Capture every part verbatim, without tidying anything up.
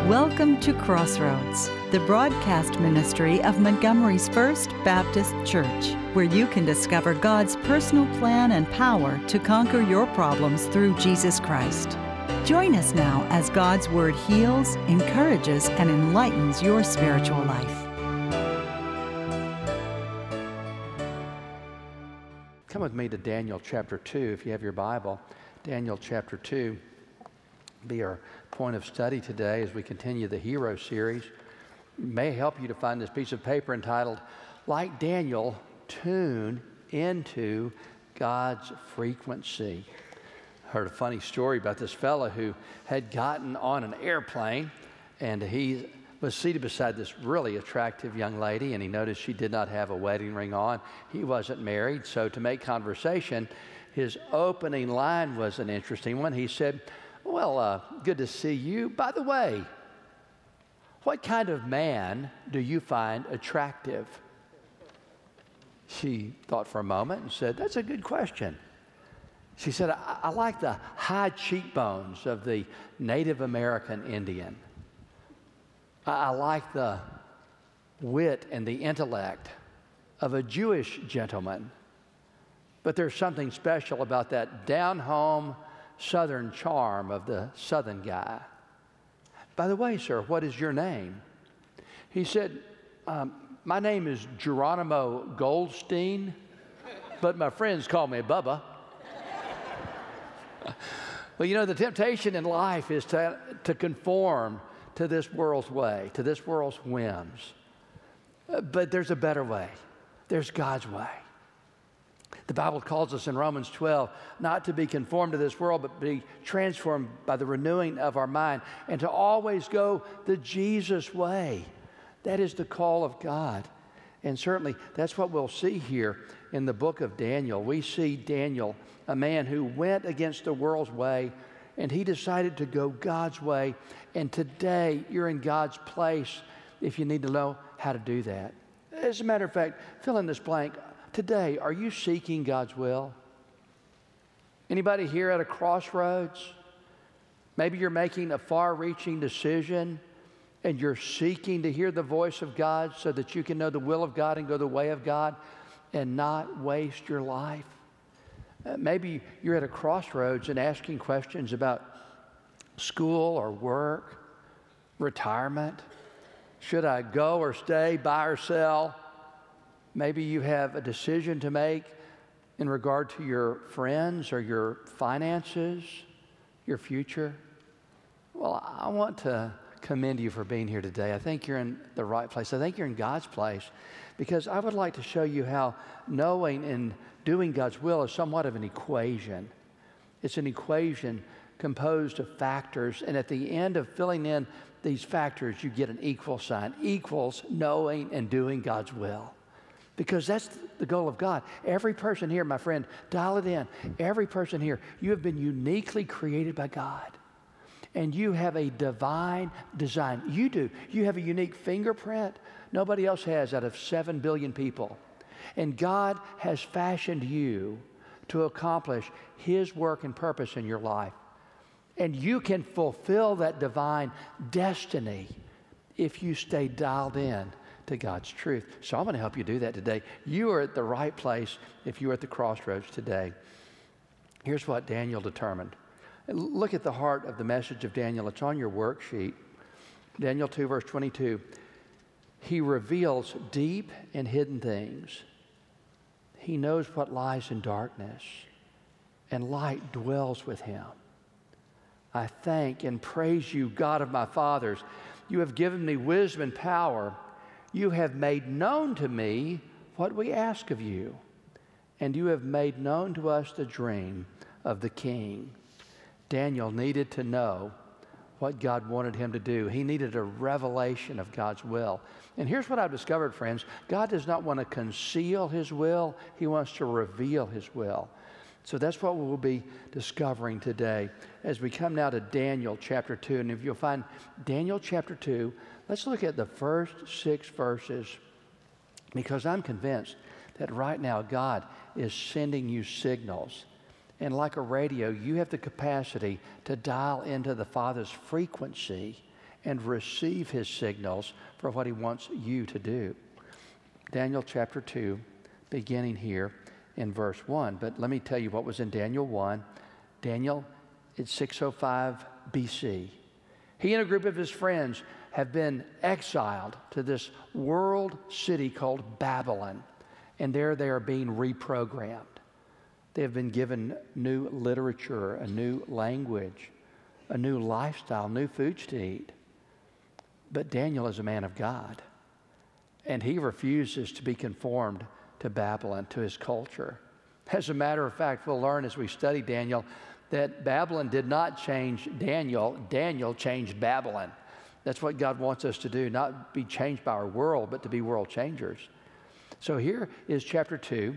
Welcome to Crossroads, the broadcast ministry of Montgomery's First Baptist Church, where you can discover God's personal plan and power to conquer your problems through Jesus Christ. Join us now as God's Word heals, encourages, and enlightens your spiritual life. Come with me to Daniel chapter two, if you have your Bible. Daniel chapter two be our point of study today as we continue the Hero series. It may help you to find this piece of paper entitled, Like Daniel, Tune into God's Frequency. I heard a funny story about this fellow who had gotten on an airplane, and he was seated beside this really attractive young lady, and he noticed she did not have a wedding ring on. He wasn't married, so to make conversation, his opening line was an interesting one. He said, well, uh, good to see you. By the way, what kind of man do you find attractive? She thought for a moment and said, that's a good question. She said, I, I like the high cheekbones of the Native American Indian. I, I like the wit and the intellect of a Jewish gentleman. But there's something special about that down-home Southern charm of the Southern guy. By the way, sir, what is your name? He said, um, my name is Geronimo Goldstein, but my friends call me Bubba. Well, you know, the temptation in life is to, to conform to this world's way, to this world's whims. Uh, but there's a better way. There's God's way. The Bible calls us in Romans twelve not to be conformed to this world, but be transformed by the renewing of our mind, and to always go the Jesus way. That is the call of God. And certainly that's what we'll see here in the book of Daniel. We see Daniel, a man who went against the world's way, and he decided to go God's way. And today you're in God's place if you need to know how to do that. As a matter of fact, fill in this blank. Today, are you seeking God's will? Anybody here at a crossroads? Maybe you're making a far-reaching decision and you're seeking to hear the voice of God so that you can know the will of God and go the way of God and not waste your life. Uh, maybe you're at a crossroads and asking questions about school or work, retirement. Should I go or stay, buy or sell? Maybe you have a decision to make in regard to your friends or your finances, your future. Well, I want to commend you for being here today. I think you're in the right place. I think you're in God's place because I would like to show you how knowing and doing God's will is somewhat of an equation. It's an equation composed of factors, and at the end of filling in these factors, you get an equal sign. Equals knowing and doing God's will. Because that's the goal of God. Every person here, my friend, dial it in. Every person here, you have been uniquely created by God. And you have a divine design. You do. You have a unique fingerprint nobody else has out of seven billion people. And God has fashioned you to accomplish His work and purpose in your life. And you can fulfill that divine destiny if you stay dialed in to God's truth. So I'm going to help you do that today. You are at the right place if you're at the crossroads today. Here's what Daniel determined. Look at the heart of the message of Daniel. It's on your worksheet. Daniel two, verse twenty-two. He reveals deep and hidden things. He knows what lies in darkness, and light dwells with him. I thank and praise you, God of my fathers. You have given me wisdom and power. You have made known to me what we ask of you, and you have made known to us the dream of the king. Daniel needed to know what God wanted him to do. He needed a revelation of God's will. And here's what I've discovered, friends. God does not want to conceal His will. He wants to reveal His will. So that's what we'll be discovering today as we come now to Daniel chapter two. And if you'll find Daniel chapter two, let's look at the first six verses, because I'm convinced that right now God is sending you signals. And like a radio, you have the capacity to dial into the Father's frequency and receive his signals for what he wants you to do. Daniel chapter two, beginning here in verse one. But let me tell you what was in Daniel one. Daniel, it's six oh five B C. He and a group of his friends have been exiled to this world city called Babylon, and there they are being reprogrammed. They have been given new literature, a new language, a new lifestyle, new foods to eat. But Daniel is a man of God, and he refuses to be conformed to Babylon, to his culture. As a matter of fact, we'll learn as we study Daniel that Babylon did not change Daniel. Daniel changed Babylon. That's what God wants us to do, not be changed by our world, but to be world changers. So here is chapter two,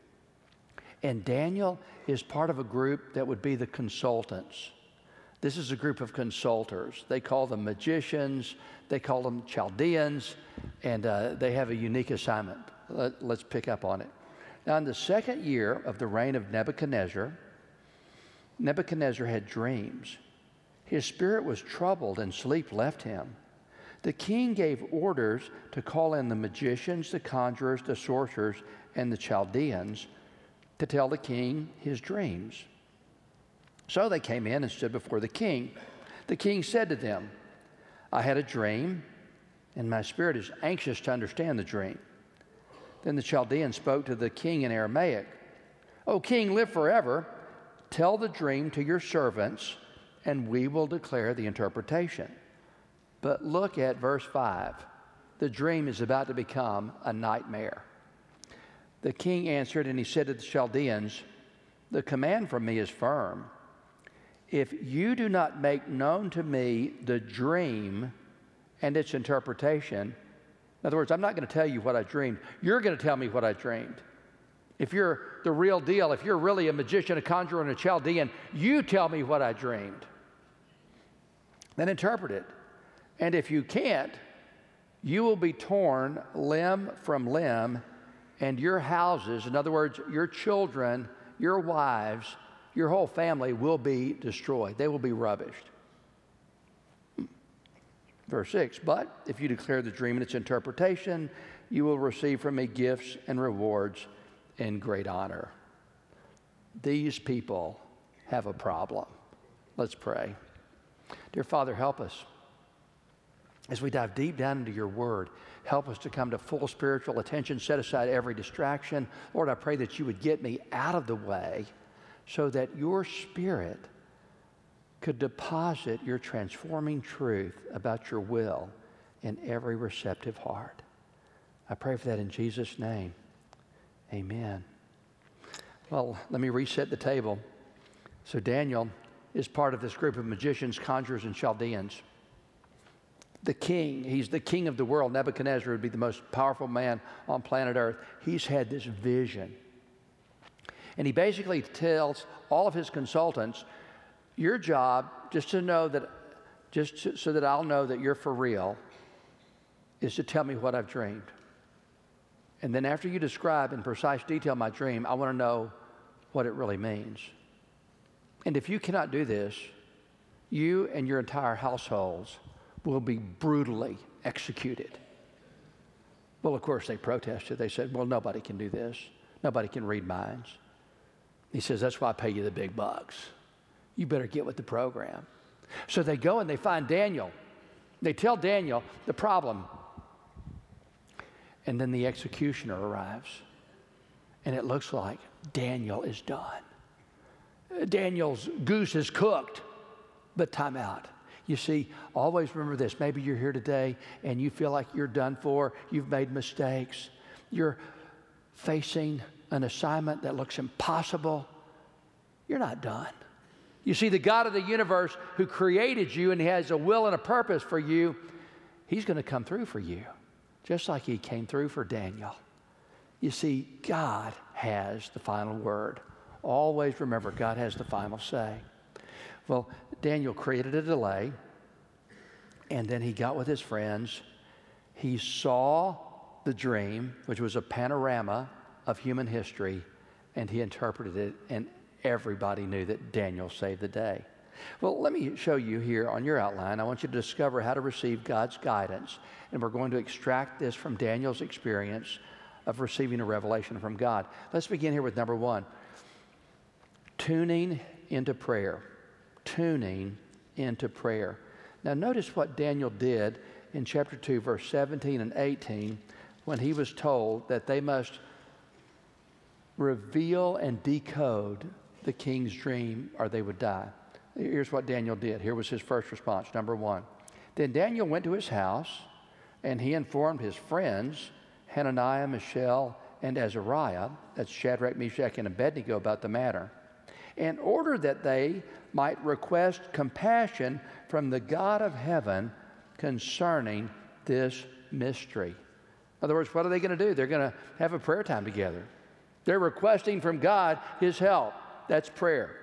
and Daniel is part of a group that would be the consultants. This is a group of consultors. They call them magicians, they call them Chaldeans, and uh, they have a unique assignment. Let, let's pick up on it. Now, in the second year of the reign of Nebuchadnezzar, Nebuchadnezzar had dreams. His spirit was troubled and sleep left him. The king gave orders to call in the magicians, the conjurers, the sorcerers, and the Chaldeans to tell the king his dreams. So they came in and stood before the king. The king said to them, I had a dream, and my spirit is anxious to understand the dream. Then the Chaldean spoke to the king in Aramaic. O king, live forever. Tell the dream to your servants, and we will declare the interpretation. But look at verse five. The dream is about to become a nightmare. The king answered, and he said to the Chaldeans, the command from me is firm. If you do not make known to me the dream and its interpretation, in other words, I'm not going to tell you what I dreamed. You're going to tell me what I dreamed. If you're the real deal, if you're really a magician, a conjurer, and a Chaldean, you tell me what I dreamed. Then interpret it. And if you can't, you will be torn limb from limb, and your houses, in other words, your children, your wives, your whole family will be destroyed. They will be rubbished. Verse six, but if you declare the dream and its interpretation, you will receive from me gifts and rewards in great honor. These people have a problem. Let's pray. Dear Father, help us. As we dive deep down into your word, help us to come to full spiritual attention, set aside every distraction. Lord, I pray that you would get me out of the way so that your spirit could deposit your transforming truth about your will in every receptive heart. I pray for that in Jesus' name. Amen. Well, let me reset the table. So Daniel is part of this group of magicians, conjurers, and Chaldeans. The king, he's the king of the world. Nebuchadnezzar would be the most powerful man on planet Earth. He's had this vision. And he basically tells all of his consultants, your job, just to know that, just to, so that I'll know that you're for real, is to tell me what I've dreamed. And then after you describe in precise detail my dream, I want to know what it really means. And if you cannot do this, you and your entire households will be brutally executed. Well, of course, they protested. They said, well, nobody can do this. Nobody can read minds. He says, that's why I pay you the big bucks. You better get with the program. So they go and they find Daniel. They tell Daniel the problem. And then the executioner arrives. And it looks like Daniel is done. Daniel's goose is cooked, but time out. You see, always remember this. Maybe you're here today and you feel like you're done for. You've made mistakes. You're facing an assignment that looks impossible. You're not done. You see, the God of the universe who created you and he has a will and a purpose for you, he's going to come through for you, just like he came through for Daniel. You see, God has the final word. Always remember, God has the final say. Well, Daniel created a delay, and then he got with his friends. He saw the dream, which was a panorama of human history, and he interpreted it, and everybody knew that Daniel saved the day. Well, let me show you here on your outline. I want you to discover how to receive God's guidance. And we're going to extract this from Daniel's experience of receiving a revelation from God. Let's begin here with number one. Tuning into prayer. Tuning into prayer. Now notice what Daniel did in chapter two, verse seventeen and eighteen, when he was told that they must reveal and decode the king's dream or they would die. Here's what Daniel did. Here was his first response. Number one. Then Daniel went to his house, and he informed his friends, Hananiah, Mishael, and Azariah, that's Shadrach, Meshach, and Abednego, about the matter, in order that they might request compassion from the God of heaven concerning this mystery. In other words, what are they going to do? They're going to have a prayer time together. They're requesting from God his help. That's prayer.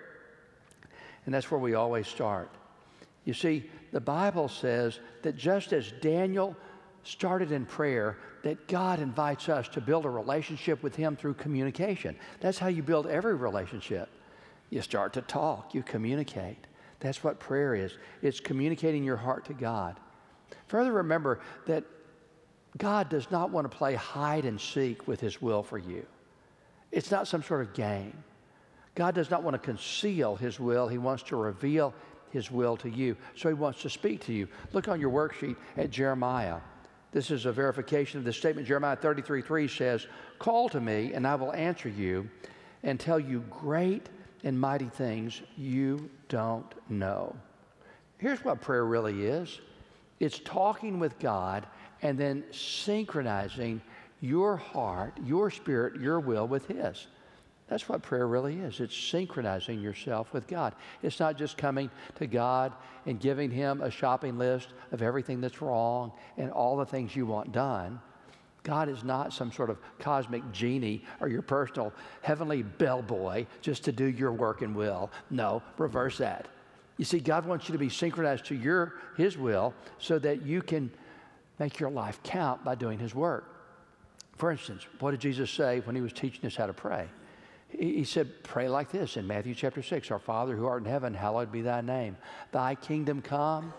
And that's where we always start. You see, the Bible says that just as Daniel started in prayer, that God invites us to build a relationship with him through communication. That's how you build every relationship. You start to talk, you communicate. That's what prayer is. It's communicating your heart to God. Further, remember that God does not want to play hide and seek with his will for you. It's not some sort of game. God does not want to conceal his will. He wants to reveal his will to you. So he wants to speak to you. Look on your worksheet at Jeremiah. This is a verification of the statement. Jeremiah thirty-three three says, "Call to me, and I will answer you and tell you great and mighty things you don't know." Here's what prayer really is. It's talking with God and then synchronizing your heart, your spirit, your will with his. That's what prayer really is. It's synchronizing yourself with God. It's not just coming to God and giving him a shopping list of everything that's wrong and all the things you want done. God is not some sort of cosmic genie or your personal heavenly bellboy just to do your work and will. No, reverse that. You see, God wants you to be synchronized to your his will so that you can make your life count by doing his work. For instance, what did Jesus say when he was teaching us how to pray? He said, pray like this in Matthew chapter six, "Our Father who art in heaven, hallowed be thy name. Thy kingdom come,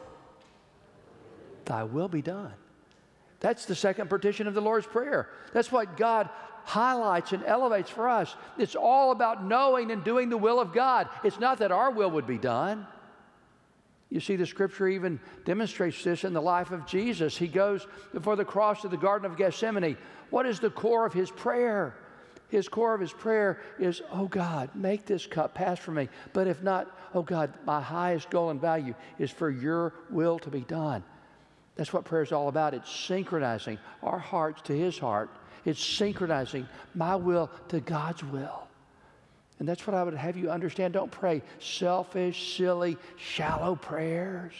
thy will be done." That's the second petition of the Lord's Prayer. That's what God highlights and elevates for us. It's all about knowing and doing the will of God. It's not that our will would be done. You see, the scripture even demonstrates this in the life of Jesus. He goes before the cross to the Garden of Gethsemane. What is the core of his prayer? His core of his prayer is, "Oh God, make this cup pass from me. But if not, oh God, my highest goal and value is for your will to be done." That's what prayer is all about. It's synchronizing our hearts to his heart. It's synchronizing my will to God's will. And that's what I would have you understand. Don't pray selfish, silly, shallow prayers.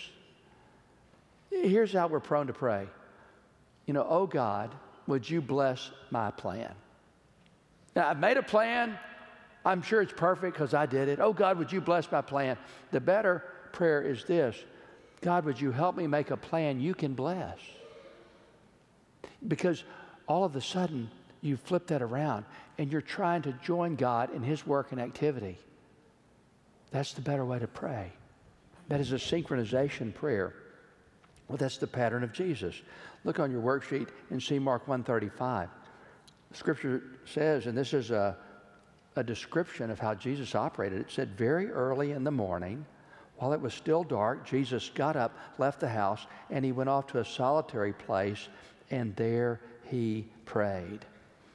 Here's how we're prone to pray. You know, "Oh God, would you bless my plan?" Now, I've made a plan. I'm sure it's perfect because I did it. "Oh, God, would you bless my plan?" The better prayer is this: "God, would you help me make a plan you can bless?" Because all of a sudden, you flip that around and you're trying to join God in his work and activity. That's the better way to pray. That is a synchronization prayer. Well, that's the pattern of Jesus. Look on your worksheet and see Mark one thirty-five. Scripture says, and this is a, a description of how Jesus operated. It said, "Very early in the morning, while it was still dark, Jesus got up, left the house, and he went off to a solitary place, and there he prayed."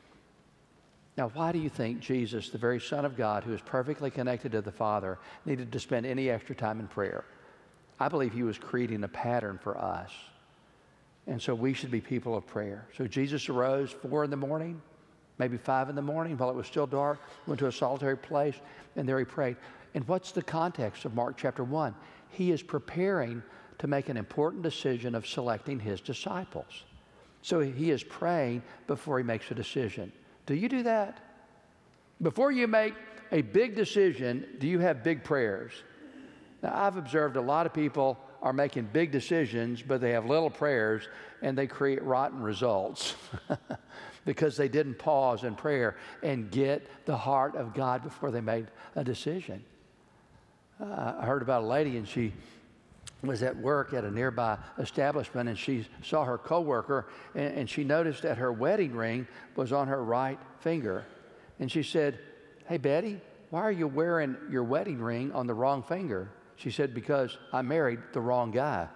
Now, why do you think Jesus, the very Son of God, who is perfectly connected to the Father, needed to spend any extra time in prayer? I believe he was creating a pattern for us. And so we should be people of prayer. So Jesus arose four in the morning, maybe five in the morning, while it was still dark, went to a solitary place, and there he prayed. And what's the context of Mark chapter one? He is preparing to make an important decision of selecting his disciples. So he is praying before he makes a decision. Do you do that? Before you make a big decision, do you have big prayers? Now, I've observed a lot of people are making big decisions, but they have little prayers, and they create rotten results because they didn't pause in prayer and get the heart of God before they made a decision. Uh, I heard about a lady, and she was at work at a nearby establishment, and she saw her coworker, and, and she noticed that her wedding ring was on her right finger. And she said, "Hey, Betty, why are you wearing your wedding ring on the wrong finger?" She said, "Because I married the wrong guy."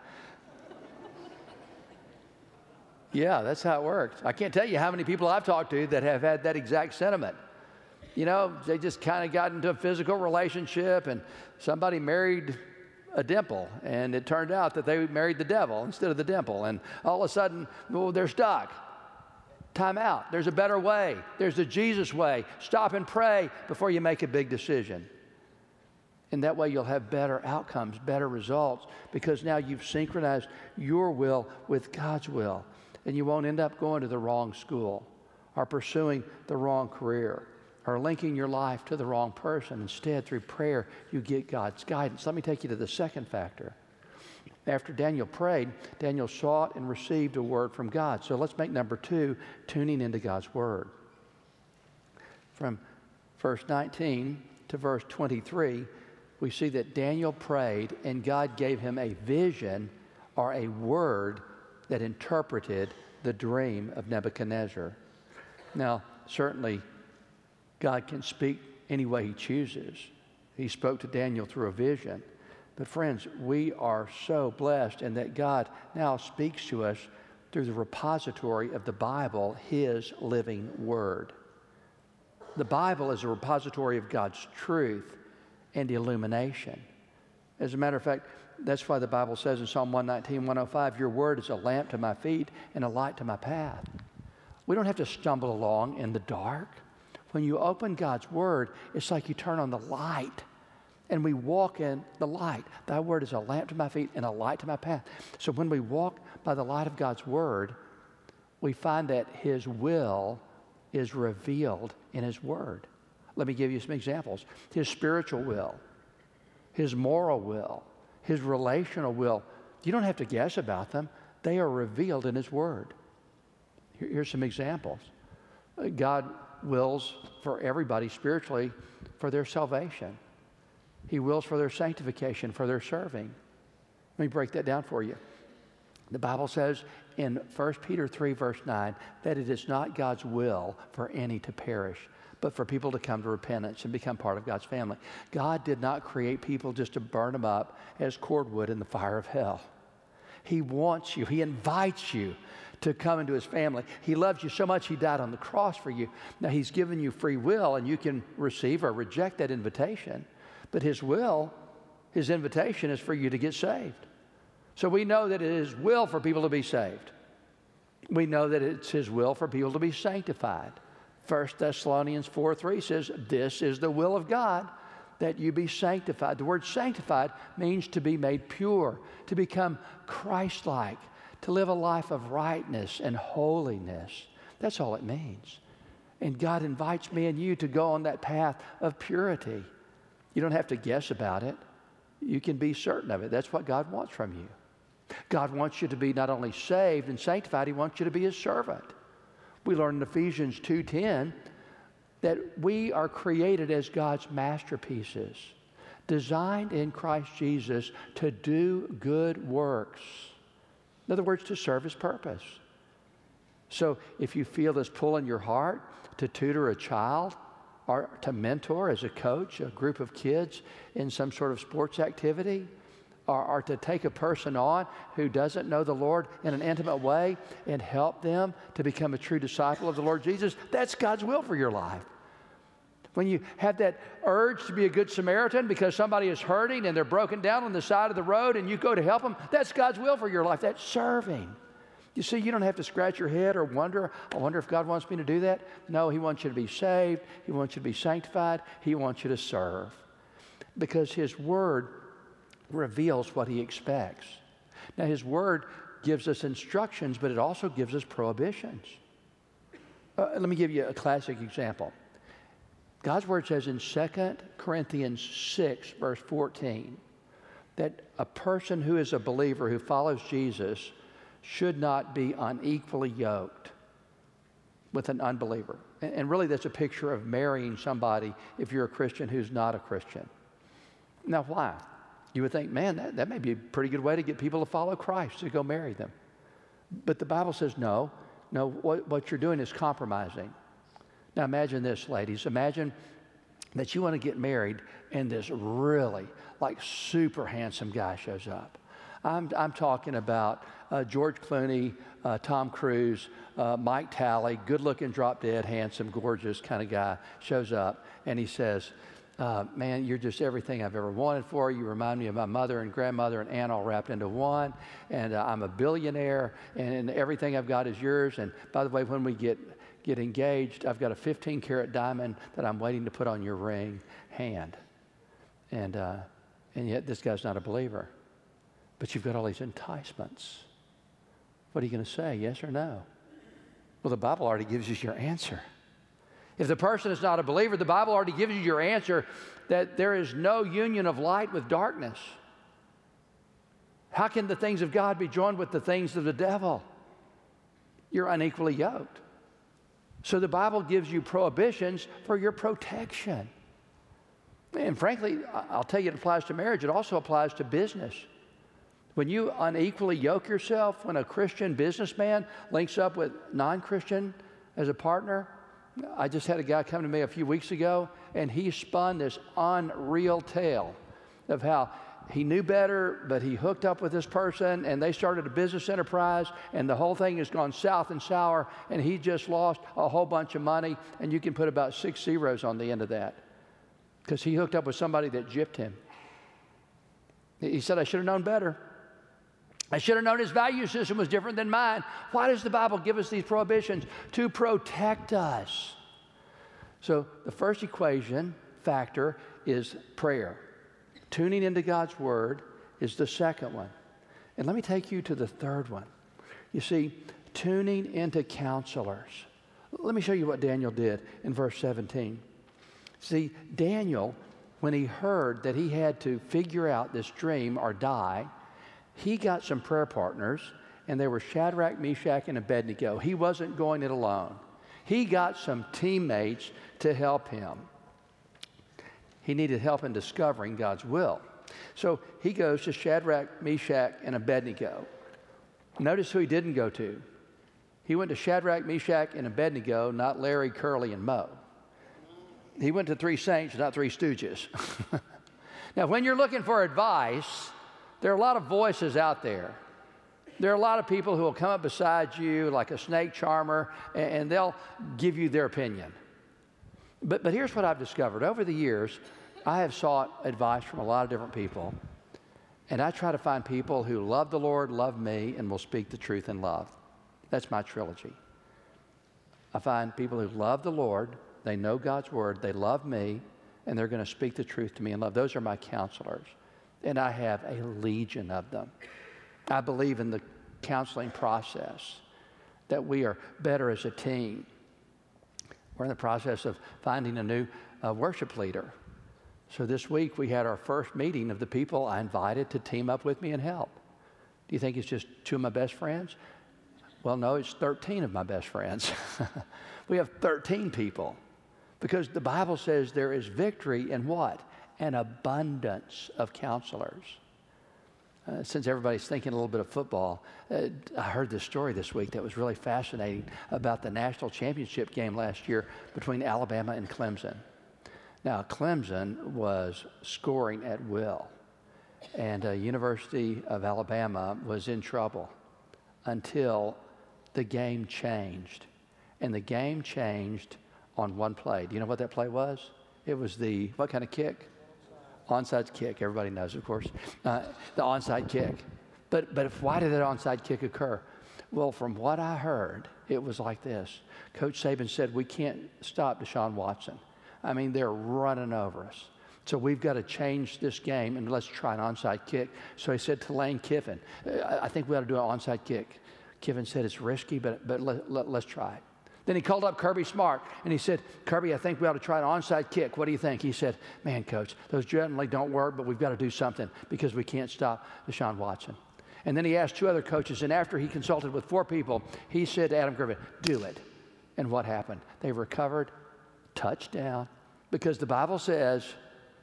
Yeah, that's how it works. I can't tell you how many people I've talked to that have had that exact sentiment. You know, they just kind of got into a physical relationship, and somebody married a dimple, and it turned out that they married the devil instead of the dimple, and all of a sudden, well, they're stuck. Time out. There's a better way. There's the Jesus way. Stop and pray before you make a big decision. And that way you'll have better outcomes, better results, because now you've synchronized your will with God's will. And you won't end up going to the wrong school or pursuing the wrong career or linking your life to the wrong person. Instead, through prayer, you get God's guidance. Let me take you to the second factor. After Daniel prayed, Daniel sought and received a word from God. So let's make number two, tuning into God's word. From verse nineteen to verse twenty-three, we see that Daniel prayed and God gave him a vision or a word that interpreted the dream of Nebuchadnezzar. Now, certainly, God can speak any way he chooses. He spoke to Daniel through a vision. But friends, we are so blessed in that God now speaks to us through the repository of the Bible, his living word. The Bible is a repository of God's truth and illumination. As a matter of fact, that's why the Bible says in Psalm one nineteen, one oh five, your word is a lamp to my feet and a light to my path. We don't have to stumble along in the dark. When you open God's word, it's like you turn on the light and we walk in the light. Thy word is a lamp to my feet and a light to my path. So when we walk by the light of God's word, we find that his will is revealed in his word. Let me give you some examples. His spiritual will, his moral will, his relational will. You don't have to guess about them. They are revealed in his word. Here, here's some examples. God wills for everybody spiritually for their salvation. He wills for their sanctification, for their serving. Let me break that down for you. The Bible says in First Peter three, verse nine, that it is not God's will for any to perish, but for people to come to repentance and become part of God's family. God did not create people just to burn them up as cordwood in the fire of hell. He wants you. He invites you to come into his family. He loves you so much he died on the cross for you. Now he's given you free will, and you can receive or reject that invitation. But his will, his invitation is for you to get saved. So we know that it is his will for people to be saved. We know that it's his will for people to be sanctified. First Thessalonians four three says, this is the will of God, that you be sanctified. The word sanctified means to be made pure, to become Christ-like, to live a life of rightness and holiness. That's all it means. And God invites me and you to go on that path of purity. You don't have to guess about it. You can be certain of it. That's what God wants from you. God wants you to be not only saved and sanctified, he wants you to be his servant. We learn in Ephesians two ten that we are created as God's masterpieces, designed in Christ Jesus to do good works. In other words, to serve his purpose. So if you feel this pull in your heart to tutor a child or to mentor as a coach a group of kids in some sort of sports activity, or, or to take a person on who doesn't know the Lord in an intimate way and help them to become a true disciple of the Lord Jesus, that's God's will for your life. When you have that urge to be a good Samaritan because somebody is hurting and they're broken down on the side of the road and you go to help them, that's God's will for your life. That's serving. You see, you don't have to scratch your head or wonder, I wonder if God wants me to do that. No, he wants you to be saved. He wants you to be sanctified. He wants you to serve. Because his word reveals what he expects. Now, his word gives us instructions, but it also gives us prohibitions. Uh, let me give you a classic example. God's word says in Second Corinthians six, verse fourteen, that a person who is a believer, who follows Jesus, should not be unequally yoked with an unbeliever. And really that's a picture of marrying somebody if you're a Christian who's not a Christian. Now, why? You would think, man, that, that may be a pretty good way to get people to follow Christ, to go marry them. But the Bible says, no, no, what, what you're doing is compromising. Now, imagine this, ladies. Imagine that you want to get married and this really, like, super handsome guy shows up. I'm, I'm talking about uh, George Clooney, uh, Tom Cruise, uh, Mike Talley, good-looking, drop-dead, handsome, gorgeous kind of guy shows up, and he says, uh, man, you're just everything I've ever wanted for you. You remind me of my mother and grandmother and aunt all wrapped into one, and uh, I'm a billionaire, and, and everything I've got is yours. And by the way, when we get, get engaged, I've got a fifteen karat diamond that I'm waiting to put on your ring hand. And, uh, and yet this guy's not a believer. But you've got all these enticements. What are you going to say, yes or no? Well, the Bible already gives you your answer. If the person is not a believer, the Bible already gives you your answer that there is no union of light with darkness. How can the things of God be joined with the things of the devil? You're unequally yoked. So the Bible gives you prohibitions for your protection. And frankly, I'll tell you, it applies to marriage. It also applies to business. When you unequally yoke yourself, when a Christian businessman links up with non-Christian as a partner, I just had a guy come to me a few weeks ago, and he spun this unreal tale of how he knew better, but he hooked up with this person, and they started a business enterprise, and the whole thing has gone south and sour, and he just lost a whole bunch of money, and you can put about six zeros on the end of that because he hooked up with somebody that gypped him. He said, I should have known better. I should have known his value system was different than mine. Why does the Bible give us these prohibitions? To protect us. So the first equation factor is prayer. Tuning into God's Word is the second one. And let me take you to the third one. You see, tuning into counselors. Let me show you what Daniel did in verse seventeen. See, Daniel, when he heard that he had to figure out this dream or die, he got some prayer partners, and they were Shadrach, Meshach, and Abednego. He wasn't going it alone. He got some teammates to help him. He needed help in discovering God's will. So he goes to Shadrach, Meshach, and Abednego. Notice who he didn't go to. He went to Shadrach, Meshach, and Abednego, not Larry, Curly, and Moe. He went to three saints, not three stooges. Now, when you're looking for advice, there are a lot of voices out there. There are a lot of people who will come up beside you like a snake charmer, and they'll give you their opinion. But, but here's what I've discovered. Over the years, I have sought advice from a lot of different people, and I try to find people who love the Lord, love me, and will speak the truth in love. That's my trilogy. I find people who love the Lord, they know God's Word, they love me, and they're going to speak the truth to me in love. Those are my counselors. And I have a legion of them. I believe in the counseling process, that we are better as a team. We're in the process of finding a new uh, worship leader. So this week we had our first meeting of the people I invited to team up with me and help. Do you think it's just two of my best friends? Well, no, it's thirteen of my best friends. We have thirteen people because the Bible says there is victory in what? An abundance of counselors. Uh, since everybody's thinking a little bit of football, uh, I heard this story this week that was really fascinating about the national championship game last year between Alabama and Clemson. Now, Clemson was scoring at will, and uh, University of Alabama was in trouble until the game changed. And the game changed on one play. Do you know what that play was? It was the, what kind of kick? Onside kick. Everybody knows, of course. Uh, the onside kick. But, but if, why did that onside kick occur? Well, from what I heard, it was like this. Coach Saban said, we can't stop Deshaun Watson. I mean, they're running over us. So we've got to change this game, and let's try an onside kick. So he said to Lane Kiffin, I think we ought to do an onside kick. Kiffin said, it's risky, but, but let, let, let's try it. Then he called up Kirby Smart, and he said, Kirby, I think we ought to try an onside kick. What do you think? He said, man, Coach, those generally don't work, but we've got to do something because we can't stop Deshaun Watson. And then he asked two other coaches, and after he consulted with four people, he said to Adam Griffin, do it. And what happened? They recovered, touchdown, because the Bible says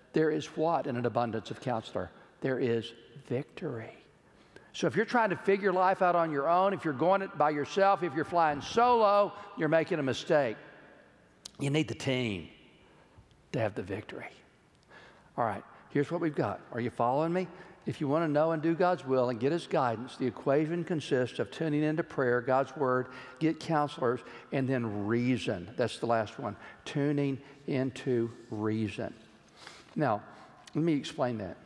there is what in an abundance of counselor? There is victory. So if you're trying to figure life out on your own, if you're going it by yourself, if you're flying solo, you're making a mistake. You need the team to have the victory. All right, here's what we've got. Are you following me? If you want to know and do God's will and get His guidance, the equation consists of tuning into prayer, God's Word, get counselors, and then reason. That's the last one, tuning into reason. Now, let me explain that.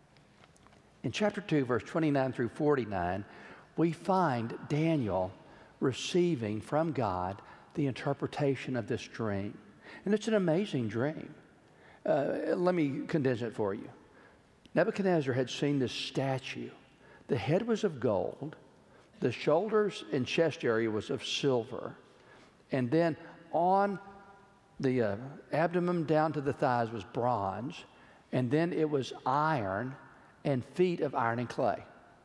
In chapter two, verse twenty-nine through forty-nine, we find Daniel receiving from God the interpretation of this dream. And it's an amazing dream. Uh, let me condense it for you. Nebuchadnezzar had seen this statue. The head was of gold. The shoulders and chest area was of silver. And then on the uh, abdomen down to the thighs was bronze. And then it was iron and feet of iron and clay.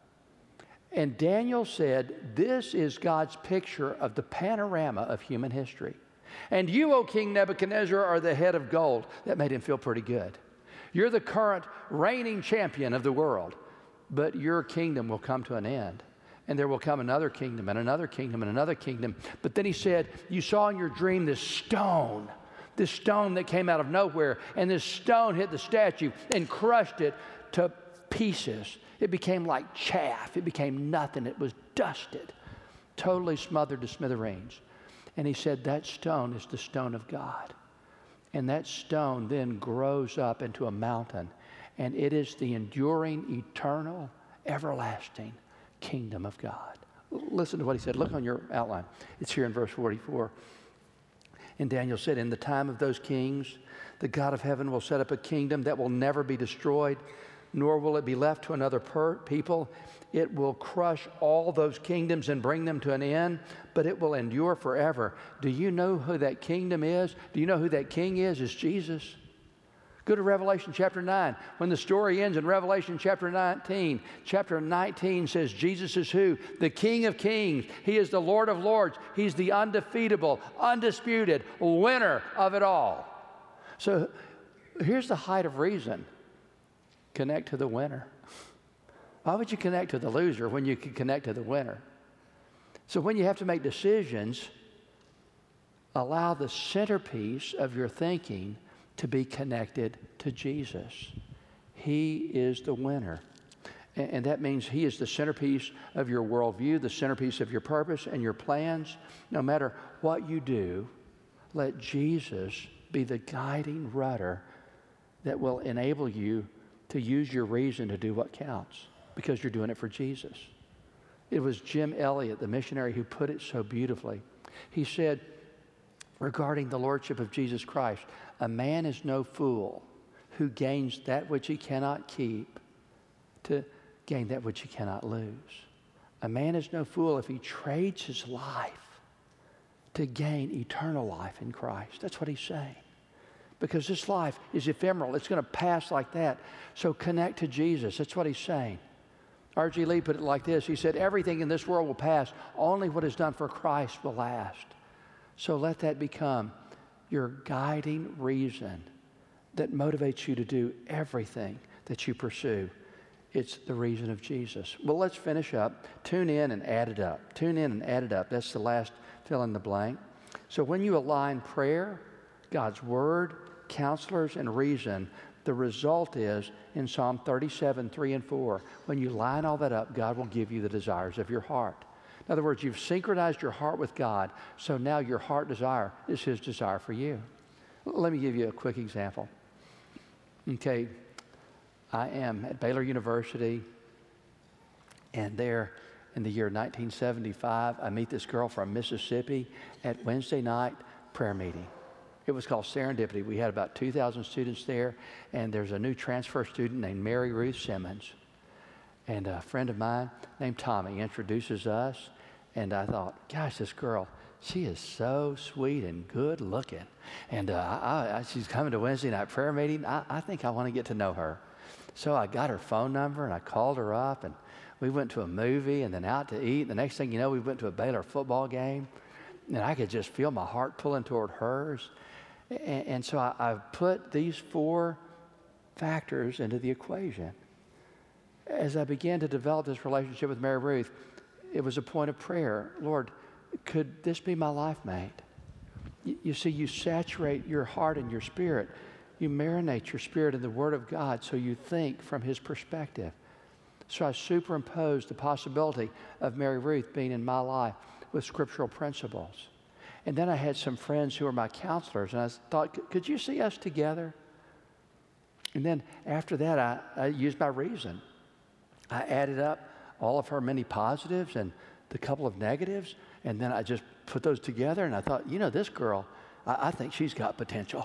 And Daniel said, this is God's picture of the panorama of human history. And you, O King Nebuchadnezzar, are the head of gold. That made him feel pretty good. You're the current reigning champion of the world, but your kingdom will come to an end. And there will come another kingdom and another kingdom and another kingdom. But then he said, you saw in your dream this stone, this stone that came out of nowhere, and this stone hit the statue and crushed it to pieces. It became like chaff. It became nothing. It was dusted, totally smothered to smithereens. And he said, that stone is the stone of God. And that stone then grows up into a mountain. And it is the enduring, eternal, everlasting kingdom of God. Listen to what he said. Look on your outline. It's here in verse forty-four. And Daniel said, in the time of those kings, the God of heaven will set up a kingdom that will never be destroyed, nor will it be left to another per- people. It will crush all those kingdoms and bring them to an end, but it will endure forever. Do you know who that kingdom is? Do you know who that king is? It's Jesus. Go to Revelation chapter nine. When the story ends in Revelation chapter nineteen, chapter nineteen says Jesus is who? The King of Kings. He is the Lord of Lords. He's the undefeatable, undisputed winner of it all. So here's the height of reason. Connect to the winner. Why would you connect to the loser when you can connect to the winner? So when you have to make decisions, allow the centerpiece of your thinking to be connected to Jesus. He is the winner. And, and that means He is the centerpiece of your worldview, the centerpiece of your purpose and your plans. No matter what you do, let Jesus be the guiding rudder that will enable you to use your reason to do what counts, because you're doing it for Jesus. It was Jim Elliot, the missionary, who put it so beautifully. He said, regarding the lordship of Jesus Christ, a man is no fool who gains that which he cannot keep to gain that which he cannot lose. A man is no fool if he trades his life to gain eternal life in Christ. That's what he's saying. Because this life is ephemeral. It's going to pass like that. So connect to Jesus. That's what he's saying. R G Lee put it like this. He said, everything in this world will pass. Only what is done for Christ will last. So let that become your guiding reason that motivates you to do everything that you pursue. It's the reason of Jesus. Well, let's finish up. Tune in and add it up. Tune in and add it up. That's the last fill in the blank. So when you align prayer, God's Word, counselors, and reason, the result is in Psalm thirty-seven, three and four. When you line all that up, God will give you the desires of your heart. In other words, you've synchronized your heart with God, so now your heart desire is His desire for you. Let me give you a quick example. Okay, I am at Baylor University, and there in the year nineteen seventy-five, I meet this girl from Mississippi at Wednesday night prayer meeting. It was called Serendipity. We had about two thousand students there, and there's a new transfer student named Mary Ruth Simmons. And a friend of mine named Tommy introduces us, and I thought, gosh, this girl, she is so sweet and good looking. And uh, I, I, she's coming to Wednesday night prayer meeting. I, I think I want to get to know her. So I got her phone number, and I called her up, and we went to a movie and then out to eat. The next thing you know, we went to a Baylor football game, and I could just feel my heart pulling toward hers. And, and so I, I put these four factors into the equation. As I began to develop this relationship with Mary Ruth, it was a point of prayer. Lord, could this be my life mate? You, you see, you saturate your heart and your spirit. You marinate your spirit in the Word of God so you think from His perspective. So I superimposed the possibility of Mary Ruth being in my life with scriptural principles. And then I had some friends who were my counselors, and I thought, could you see us together? And then after that, I, I used my reason. I added up all of her many positives and the couple of negatives, and then I just put those together, and I thought, you know, this girl, I, I think she's got potential.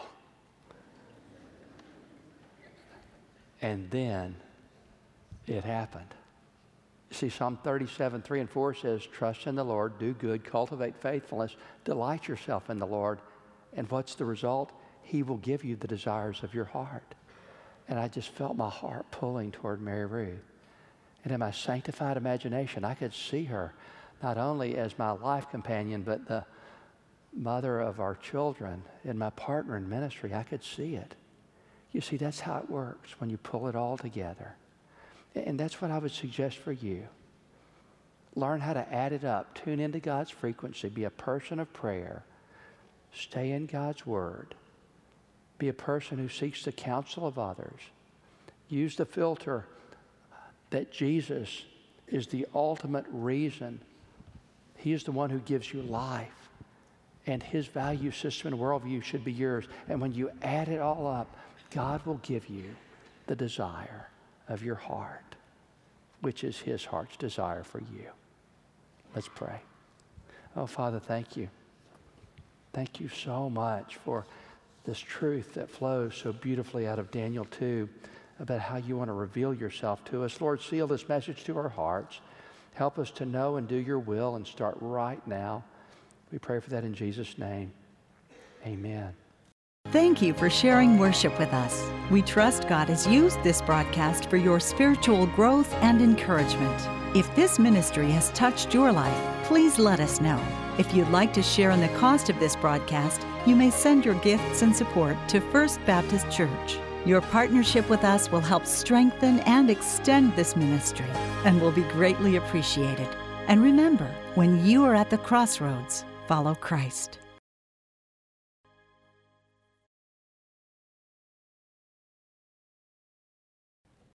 And then it happened. See, Psalm thirty-seven, three and four says, trust in the Lord, do good, cultivate faithfulness, delight yourself in the Lord. And what's the result? He will give you the desires of your heart. And I just felt my heart pulling toward Mary Ruth. And in my sanctified imagination, I could see her not only as my life companion, but the mother of our children and my partner in ministry. I could see it. You see, that's how it works when you pull it all together. And that's what I would suggest for you. Learn how to add it up. Tune into God's frequency. Be a person of prayer. Stay in God's Word. Be a person who seeks the counsel of others. Use the filter that Jesus is the ultimate reason. He is the one who gives you life. And His value system and worldview should be yours. And when you add it all up, God will give you the desire of your heart, which is His heart's desire for you. Let's pray. Oh, Father, thank you. Thank you so much for this truth that flows so beautifully out of Daniel two about how you want to reveal yourself to us. Lord, seal this message to our hearts. Help us to know and do your will and start right now. We pray for that in Jesus' name. Amen. Thank you for sharing worship with us. We trust God has used this broadcast for your spiritual growth and encouragement. If this ministry has touched your life, please let us know. If you'd like to share in the cost of this broadcast, you may send your gifts and support to First Baptist Church. Your partnership with us will help strengthen and extend this ministry and will be greatly appreciated. And remember, when you are at the crossroads, follow Christ.